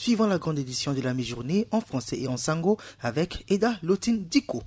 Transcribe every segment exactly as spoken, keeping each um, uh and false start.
suivant la grande édition de la mi-journée en français et en sango avec Eda Lotine Diko.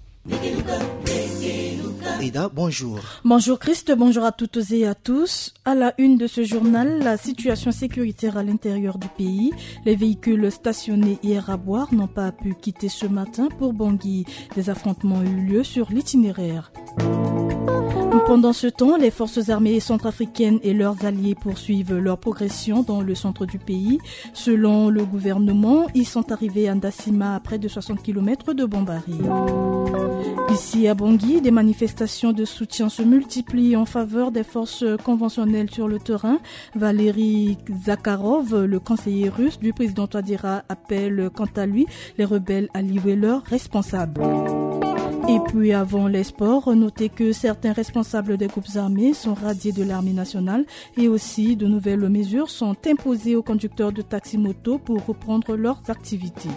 Eda, bonjour. Bonjour Christ, bonjour à toutes et à tous. À la une de ce journal, la situation sécuritaire à l'intérieur du pays. Les véhicules stationnés hier à Boire n'ont pas pu quitter ce matin pour Bangui. Des affrontements ont eu lieu sur l'itinéraire. Pendant ce temps, les forces armées centrafricaines et leurs alliés poursuivent leur progression dans le centre du pays. Selon le gouvernement, ils sont arrivés à Ndassima à près de soixante kilomètres de Bombari. Ici à Bangui, des manifestations de soutien se multiplient en faveur des forces conventionnelles sur le terrain. Valéry Zakharov, le conseiller russe du président Touadéra, appelle quant à lui les rebelles à livrer leurs responsables. Et puis avant les sports, notez que certains responsables des groupes armés sont radiés de l'armée nationale et aussi de nouvelles mesures sont imposées aux conducteurs de taxi-moto pour reprendre leurs activités.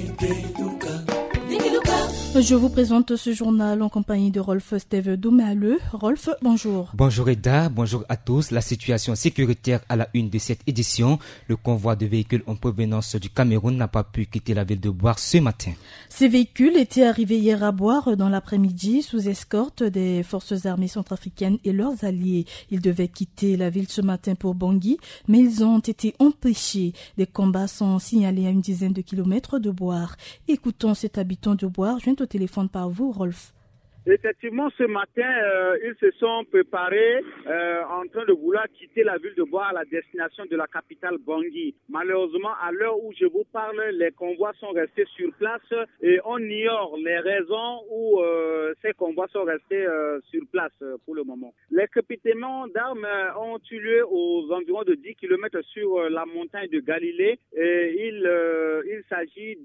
Je vous présente ce journal en compagnie de Rolf Steve Doumaleu. Rolf, bonjour. Bonjour Eda, bonjour à tous. La situation sécuritaire à la une de cette édition. Le convoi de véhicules en provenance du Cameroun n'a pas pu quitter la ville de Boire ce matin. Ces véhicules étaient arrivés hier à Boire dans l'après-midi sous escorte des forces armées centrafricaines et leurs alliés. Ils devaient quitter la ville ce matin pour Bangui, mais ils ont été empêchés. Des combats sont signalés à une dizaine de kilomètres de Boire. Écoutons cet habitant de Boire, joint au téléphone par vous, Rolf. Effectivement, ce matin, euh, ils se sont préparés euh, en train de vouloir quitter la ville de Boire à la destination de la capitale Bangui. Malheureusement, à l'heure où je vous parle, les convois sont restés sur place et on ignore les raisons où euh, ces convois sont restés euh, sur place euh, pour le moment. Les crépitements d'armes ont eu lieu aux environs de dix kilomètres sur euh, la montagne de Galilée. Et il, euh, il s'agit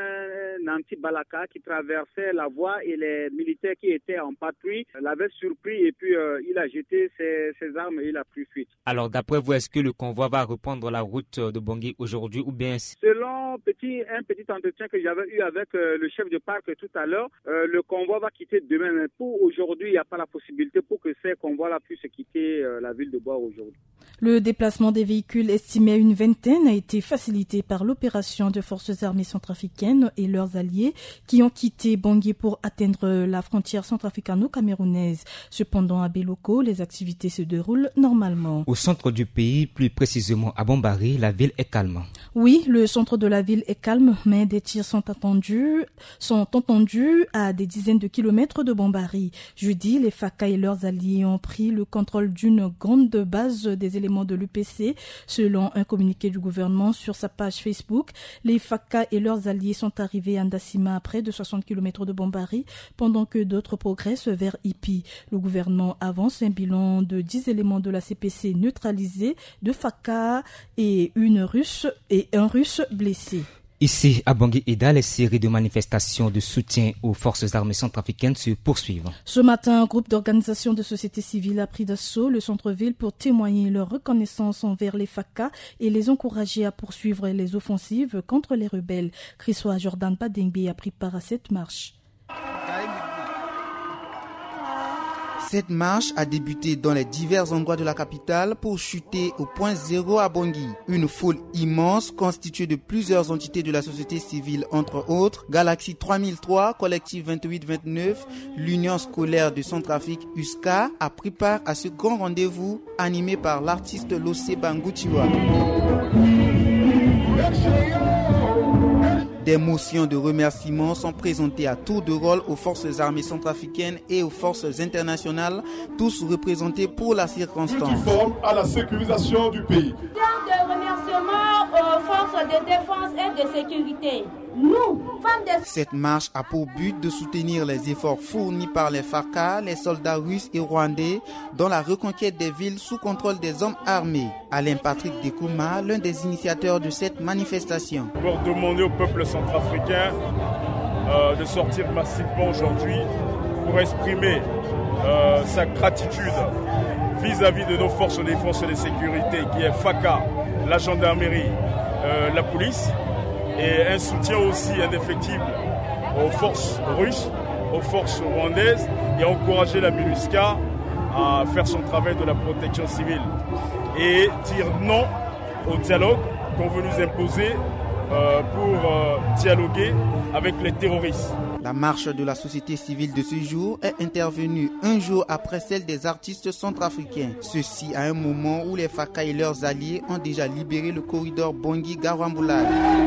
d'un anti-balaka qui traversait la voie et les militaires qui était en patrouille l'avait surpris et puis euh, il a jeté ses, ses armes et il a pris fuite. Alors d'après vous, est-ce que le convoi va reprendre la route de Bangui aujourd'hui ou bien... Selon petit, un petit entretien que j'avais eu avec euh, le chef de parc tout à l'heure, euh, le convoi va quitter demain. Mais pour aujourd'hui, il n'y a pas la possibilité pour que ces convois-là puissent quitter euh, la ville de Boire aujourd'hui. Le déplacement des véhicules estimé à une vingtaine a été facilité par l'opération de forces armées centrafricaines et leurs alliés qui ont quitté Bangui pour atteindre la frontière centrafricano-camerounaise. Cependant, à Beloko, les activités se déroulent normalement. Au centre du pays, plus précisément à Bombari, la ville est calme. Oui, le centre de la ville est calme, mais des tirs sont attendus, sont entendus à des dizaines de kilomètres de Bombari. Jeudi, les F A C A et leurs alliés ont pris le contrôle d'une grande base des éléments de l'U P C. Selon un communiqué du gouvernement sur sa page Facebook, les F A C A et leurs alliés sont arrivés à Ndassima à près de soixante kilomètres de Bombari, pendant que d'autres progressent vers Ipi. Le gouvernement avance un bilan de dix éléments de la C P C neutralisés, deux F A C A et une russe et un russe blessé. Ici, à Bangui Eda, les séries de manifestations de soutien aux forces armées centrafricaines se poursuivent. Ce matin, un groupe d'organisations de société civile a pris d'assaut le centre-ville pour témoigner leur reconnaissance envers les F A C A et les encourager à poursuivre les offensives contre les rebelles. Chrisois Jordan Badengbe a pris part à cette marche. Cette marche a débuté dans les divers endroits de la capitale pour chuter au point zéro à Bangui. Une foule immense constituée de plusieurs entités de la société civile, entre autres Galaxy trois mille trois, Collectif vingt-huit vingt-neuf, l'Union scolaire de Centrafrique U S C A a pris part à ce grand rendez-vous animé par l'artiste Losé Bangutiwa. Des motions de remerciement sont présentées à tour de rôle aux forces armées centrafricaines et aux forces internationales, tous représentés pour la circonstance. Multiforme à la sécurisation du pays. De remerciements aux forces de défense et de sécurité. Nous, femmes de... Cette marche a pour but de soutenir les efforts fournis par les F A C A, les soldats russes et rwandais dans la reconquête des villes sous contrôle des hommes armés. Alain Patrick Dekouma, l'un des initiateurs de cette manifestation. Pour demander au peuple centrafricain euh, de sortir massivement aujourd'hui pour exprimer euh, sa gratitude vis-à-vis de nos forces de défense et de sécurité qui est F A C A, la gendarmerie, euh, la police, et un soutien aussi indéfectible aux forces russes, aux forces rwandaises et encourager la MINUSCA à faire son travail de la protection civile et dire non au dialogue qu'on veut nous imposer euh, pour euh, dialoguer avec les terroristes. La marche de la société civile de ce jour est intervenue un jour après celle des artistes centrafricains. Ceci à un moment où les F A C A et leurs alliés ont déjà libéré le corridor Bangui-Garambulal.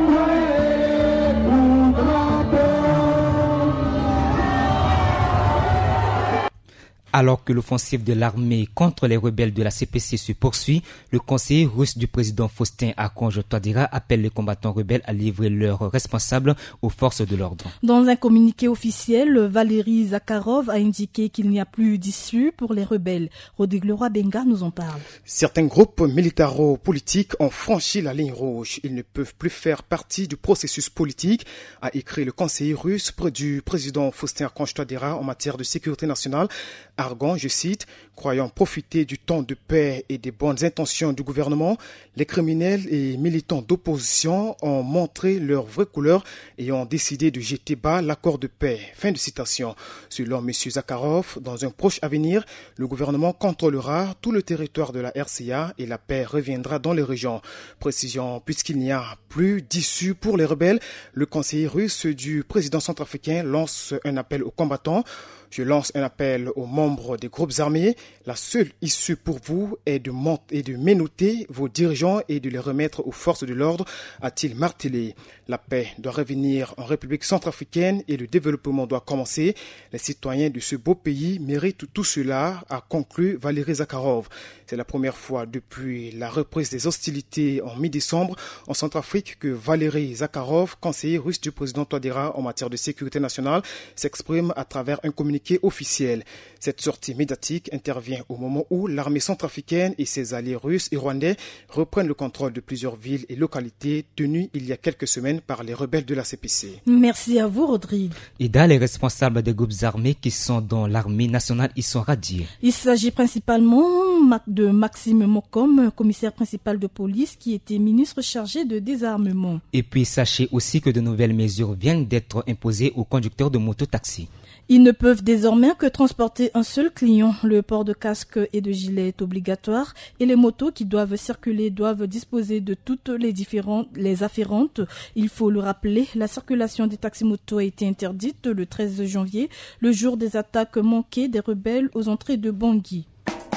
Alors que l'offensive de l'armée contre les rebelles de la C P C se poursuit, le conseiller russe du président Faustin Archange Touadéra appelle les combattants rebelles à livrer leurs responsables aux forces de l'ordre. Dans un communiqué officiel, Valérie Zakharov a indiqué qu'il n'y a plus d'issue pour les rebelles. Rodrigue Leroy Benga nous en parle. Certains groupes militaro-politiques ont franchi la ligne rouge. Ils ne peuvent plus faire partie du processus politique, a écrit le conseiller russe près du président Faustin Archange Touadéra en matière de sécurité nationale. Argon, je cite, « Croyant profiter du temps de paix et des bonnes intentions du gouvernement, les criminels et militants d'opposition ont montré leur vraie couleur et ont décidé de jeter bas l'accord de paix. » Fin de citation. Selon M. Zakharov, dans un proche avenir, le gouvernement contrôlera tout le territoire de la R C A et la paix reviendra dans les régions. Précision, puisqu'il n'y a plus d'issue pour les rebelles, le conseiller russe du président centrafricain lance un appel aux combattants. Je lance un appel aux membres des groupes armés. La seule issue pour vous est de, mont- et de ménoter vos dirigeants et de les remettre aux forces de l'ordre, a-t-il martelé. La paix doit revenir en République centrafricaine et le développement doit commencer. Les citoyens de ce beau pays méritent tout cela, a conclu Valérie Zakharov. C'est la première fois depuis la reprise des hostilités en mi-décembre en Centrafrique que Valérie Zakharov, conseiller russe du président Touadéra en matière de sécurité nationale, s'exprime à travers un communiqué officiel. Cette sortie médiatique intervient au moment où l'armée centrafricaine et ses alliés russes et rwandais reprennent le contrôle de plusieurs villes et localités tenues il y a quelques semaines par les rebelles de la C P C. Merci à vous, Rodrigue. Et dans les responsables des groupes armés qui sont dans l'armée nationale, ils sont radiés. Il s'agit principalement de Maxime Mokom, commissaire principal de police, qui était ministre chargé de désarmement. Et puis sachez aussi que de nouvelles mesures viennent d'être imposées aux conducteurs de mototaxi. Ils ne peuvent désormais que transporter un seul client. Le port de casque et de gilet est obligatoire et les motos qui doivent circuler doivent disposer de toutes les différentes, les afférentes. Il faut le rappeler, la circulation des taxis-motos a été interdite le treize janvier, le jour des attaques manquées des rebelles aux entrées de Bangui.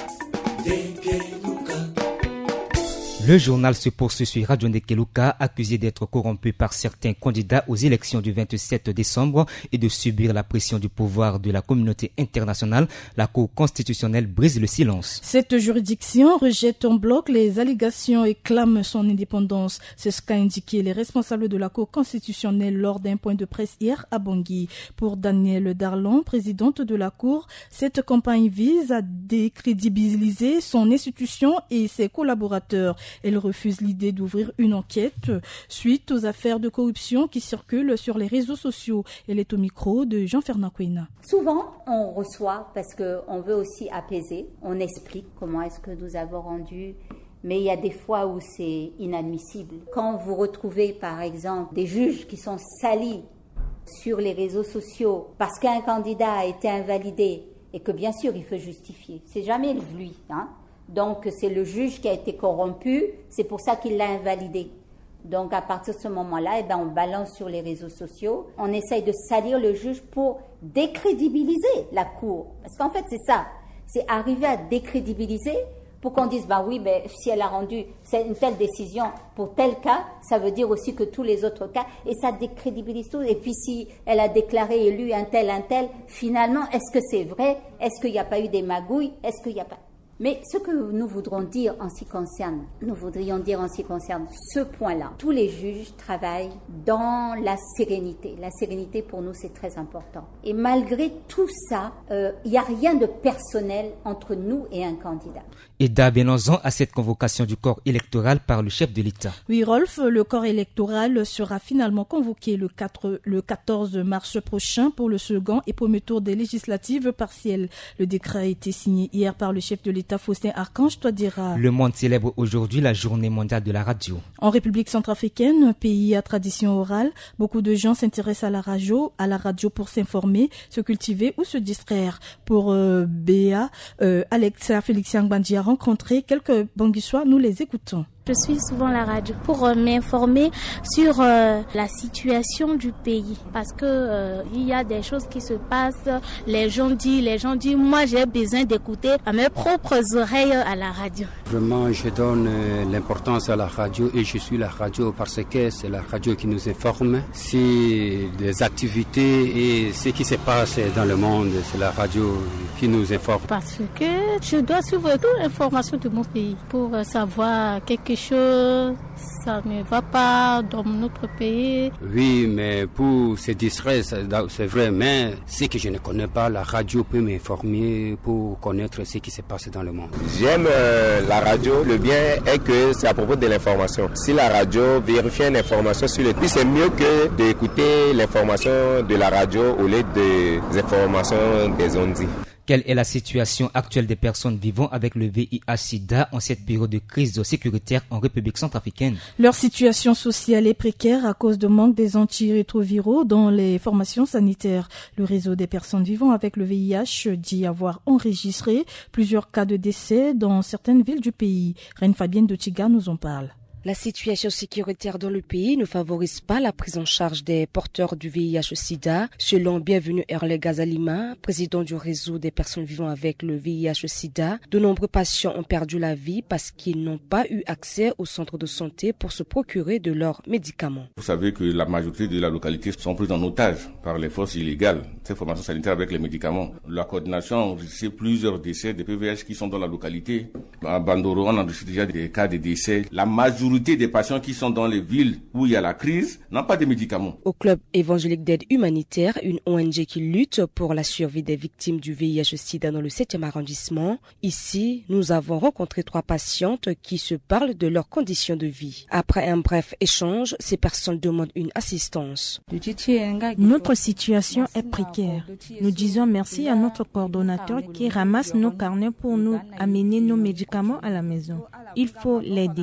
Le journal se poursuit sur Radio Ndekeluka, accusé d'être corrompu par certains candidats aux élections du vingt-sept décembre et de subir la pression du pouvoir de la communauté internationale. La Cour constitutionnelle brise le silence. Cette juridiction rejette en bloc les allégations et clame son indépendance. C'est ce qu'a indiqué les responsables de la Cour constitutionnelle lors d'un point de presse hier à Bangui. Pour Danielle Darlon, présidente de la Cour, cette campagne vise à décrédibiliser son institution et ses collaborateurs. Elle refuse l'idée d'ouvrir une enquête suite aux affaires de corruption qui circulent sur les réseaux sociaux. Elle est au micro de Jean-Fernand Kouina. Souvent, on reçoit parce qu'on veut aussi apaiser. On explique comment est-ce que nous avons rendu. Mais il y a des fois où c'est inadmissible. Quand vous retrouvez, par exemple, des juges qui sont salis sur les réseaux sociaux parce qu'un candidat a été invalidé et que bien sûr il faut justifier. C'est jamais lui, hein. Donc, c'est le juge qui a été corrompu, c'est pour ça qu'il l'a invalidé. Donc, à partir de ce moment-là, eh ben, on balance sur les réseaux sociaux, on essaye de salir le juge pour décrédibiliser la Cour. Parce qu'en fait, c'est ça, c'est arriver à décrédibiliser pour qu'on dise, bah oui, ben, si elle a rendu une telle décision pour tel cas, ça veut dire aussi que tous les autres cas, et ça décrédibilise tout. Et puis, si elle a déclaré élu un tel, un tel, finalement, est-ce que c'est vrai? Est-ce qu'il n'y a pas eu des magouilles? Est-ce qu'il n'y a pas... Mais ce que nous voudrons dire en ce qui concerne, nous voudrions dire en ce qui concerne ce point-là, tous les juges travaillent dans la sérénité. La sérénité pour nous c'est très important. Et malgré tout ça, il euh, n'y a rien de personnel entre nous et un candidat. Eda Benozan à cette convocation du corps électoral par le chef de l'État. Oui, Rolf, le corps électoral sera finalement convoqué le, quatre, le quatorze mars prochain pour le second et premier tour des législatives partielles. Le décret a été signé hier par le chef de l'État, Faustin Archange Touadéra. Le monde célèbre aujourd'hui la journée mondiale de la radio. En République centrafricaine, pays à tradition orale, beaucoup de gens s'intéressent à la radio, à la radio pour s'informer, se cultiver ou se distraire. Pour euh, Béa, euh, Alexa Félixien Bandji a rencontré quelques Banguissois, nous les écoutons. Je suis souvent à la radio pour euh, m'informer sur euh, la situation du pays parce que euh, il y a des choses qui se passent, les gens disent, les gens disent, moi j'ai besoin d'écouter à mes propres oreilles à la radio. Vraiment, je donne euh, l'importance à la radio et je suis la radio parce que c'est la radio qui nous informe sur les activités et ce qui se passe dans le monde, c'est la radio qui nous informe. Parce que je dois suivre toute l'information de mon pays pour savoir quelque chose, ça ne va pas dans notre pays. Oui, mais pour se distraire, c'est vrai, mais ce que je ne connais pas, la radio peut m'informer pour connaître ce qui se passe dans le monde. J'aime euh, la radio, le bien est que c'est à propos de l'information. Si la radio vérifie une information sur le pays, c'est mieux que d'écouter l'information de la radio au lieu des informations des ondes. Quelle est la situation actuelle des personnes vivant avec le V I H sida en cette période de crise sécuritaire en République centrafricaine? Leur situation sociale est précaire à cause de manque des antirétroviraux dans les formations sanitaires. Le réseau des personnes vivant avec le V I H dit avoir enregistré plusieurs cas de décès dans certaines villes du pays. Reine Fabienne de Tiga nous en parle. La situation sécuritaire dans le pays ne favorise pas la prise en charge des porteurs du V I H sida. Selon Bienvenu Erle Gazalima, président du réseau des personnes vivant avec le V I H sida, de nombreux patients ont perdu la vie parce qu'ils n'ont pas eu accès au centre de santé pour se procurer de leurs médicaments. Vous savez que la majorité de la localité sont prises en otage par les forces illégales. Ces formations sanitaires avec les médicaments. La coordination a enregistré plusieurs décès de P V H qui sont dans la localité. À Bandoro, on a enregistré déjà des cas de décès. La majorité des patients qui sont dans les villes où il y a la crise n'ont pas de médicaments. Au Club évangélique d'aide humanitaire, une O N G qui lutte pour la survie des victimes du V I H sida dans le septième arrondissement, ici, nous avons rencontré trois patientes qui se parlent de leurs conditions de vie. Après un bref échange, ces personnes demandent une assistance. Notre situation est précaire. Nous disons merci à notre coordonnateur qui ramasse nos carnets pour nous amener nos médicaments à la maison. Il faut l'aider.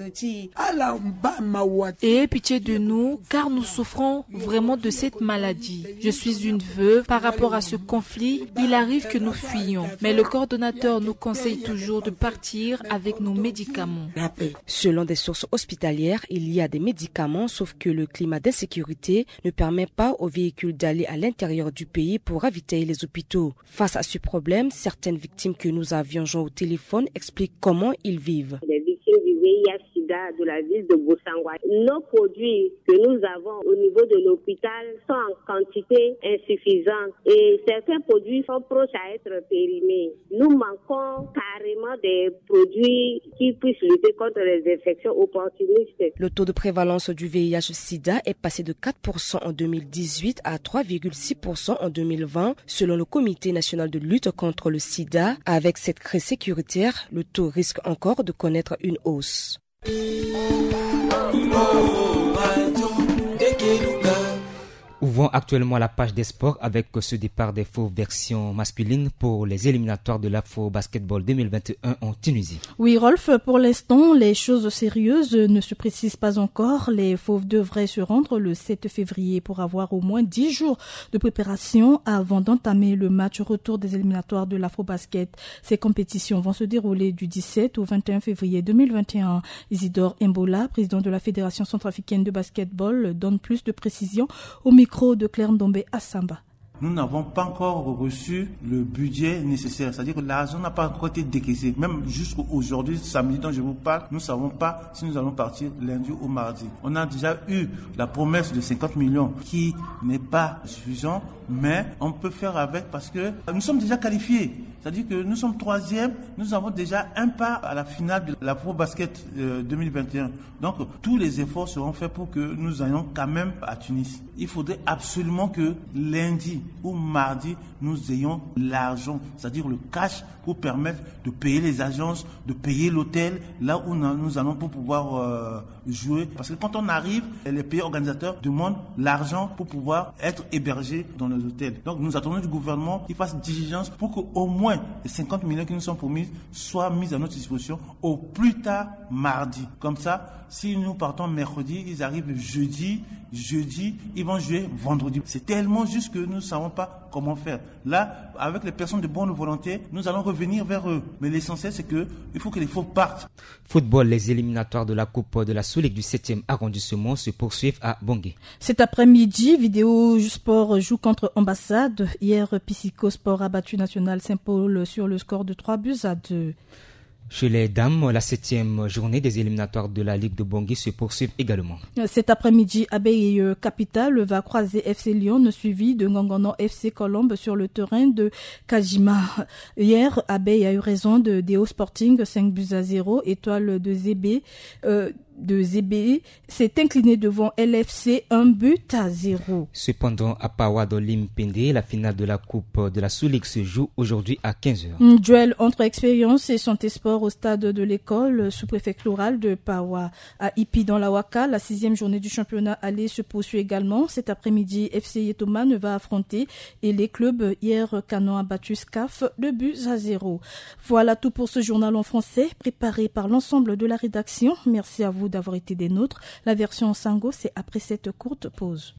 Ayez pitié de nous, car nous souffrons vraiment de cette maladie. Je suis une veuve. Par rapport à ce conflit, il arrive que nous fuyions. Mais le coordonnateur nous conseille toujours de partir avec nos médicaments. Selon des sources hospitalières, il y a des médicaments, sauf que le climat d'insécurité ne permet pas aux véhicules d'aller à l'intérieur du pays pour ravitailler les hôpitaux. Face à ce problème, certaines victimes que nous avions joint au téléphone expliquent comment ils vivent. Les victimes du V I H sida de la ville de Bosangwa. Nos produits que nous avons au niveau de l'hôpital sont en quantité insuffisante et certains produits sont proches à être périmés. Nous manquons carrément des produits qui puissent lutter contre les infections opportunistes. Le taux de prévalence du V I H sida est passé de quatre pour cent en deux mille dix-huit à trois virgule six pour cent en deux mille vingt, selon le Comité national de lutte contre le sida. Avec cette crise sécuritaire, le taux risque encore de connaître une hausse. Ouvrons actuellement la page des sports avec ce départ des faux versions masculines pour les éliminatoires de l'Afro Basketball deux mille vingt et un en Tunisie. Oui, Rolf, pour l'instant, les choses sérieuses ne se précisent pas encore. Les fauves devraient se rendre le sept février pour avoir au moins dix jours de préparation avant d'entamer le match retour des éliminatoires de l'Afro Basket. Ces compétitions vont se dérouler du dix-sept au vingt et un février deux mille vingt et un. Isidore Mbola, président de la Fédération centrafricaine de basketball, donne plus de précisions au micro de Claire Ndombe à Samba. Nous n'avons pas encore reçu le budget nécessaire, c'est-à-dire que l'argent n'a pas encore été décaissé. Même jusqu'aujourd'hui, samedi dont je vous parle, nous ne savons pas si nous allons partir lundi ou mardi. On a déjà eu la promesse de cinquante millions qui n'est pas suffisant, mais on peut faire avec parce que nous sommes déjà qualifiés. C'est-à-dire que nous sommes troisième, nous avons déjà un pas à la finale de la Pro Basket deux mille vingt et un. Donc tous les efforts seront faits pour que nous ayons quand même à Tunis. Il faudrait absolument que lundi ou mardi, nous ayons l'argent, c'est-à-dire le cash pour permettre de payer les agences, de payer l'hôtel, là où nous allons pour pouvoir euh, jouer. Parce que quand on arrive, les pays organisateurs demandent l'argent pour pouvoir être hébergés dans les hôtels. Donc nous attendons du gouvernement qu'il fasse diligence pour qu'au moins moins les cinquante millions qui nous sont promis soient mis à notre disposition au plus tard mardi. Comme ça, si nous partons mercredi, ils arrivent jeudi, jeudi, ils vont jouer vendredi. C'est tellement juste que nous ne savons pas comment faire. Là, avec les personnes de bonne volonté, nous allons revenir vers eux. Mais l'essentiel, c'est que il faut que les faux partent. Football, les éliminatoires de la Coupe de la Sous-Ligue du septième arrondissement se poursuivent à Bangui. Cet après-midi, Vidéo Sport joue contre Ambassade. Hier, Piscico Sport a battu National Saint-Paul sur le score de trois buts à deux. Chez les dames, la septième journée des éliminatoires de la Ligue de Bangui se poursuivent également. Cet après-midi, Abeille Capital va croiser F C Lyon, suivi de Ngongono F C Colombe sur le terrain de Kajima. Hier, Abeille a eu raison de Deo Sporting, cinq buts à zéro. Étoile de Zébé, euh, de Zébé s'est incliné devant L F C, un but à zéro. Cependant, à Pawado Limpende, la finale de la Coupe de la Sous-Ligue se joue aujourd'hui à quinze heures. Un duel entre Expérience et Santé Sport au stade de l'école sous-préfectorale de Pawa. À Ipi dans la Waka, la sixième journée du championnat aller se poursuit également. Cet après-midi, F C Yetoman va affronter et les clubs. Hier, Canon a battu Scaf, deux buts à zéro. Voilà tout pour ce journal en français, préparé par l'ensemble de la rédaction. Merci à vous d'avoir été des nôtres. La version en sango, c'est après cette courte pause.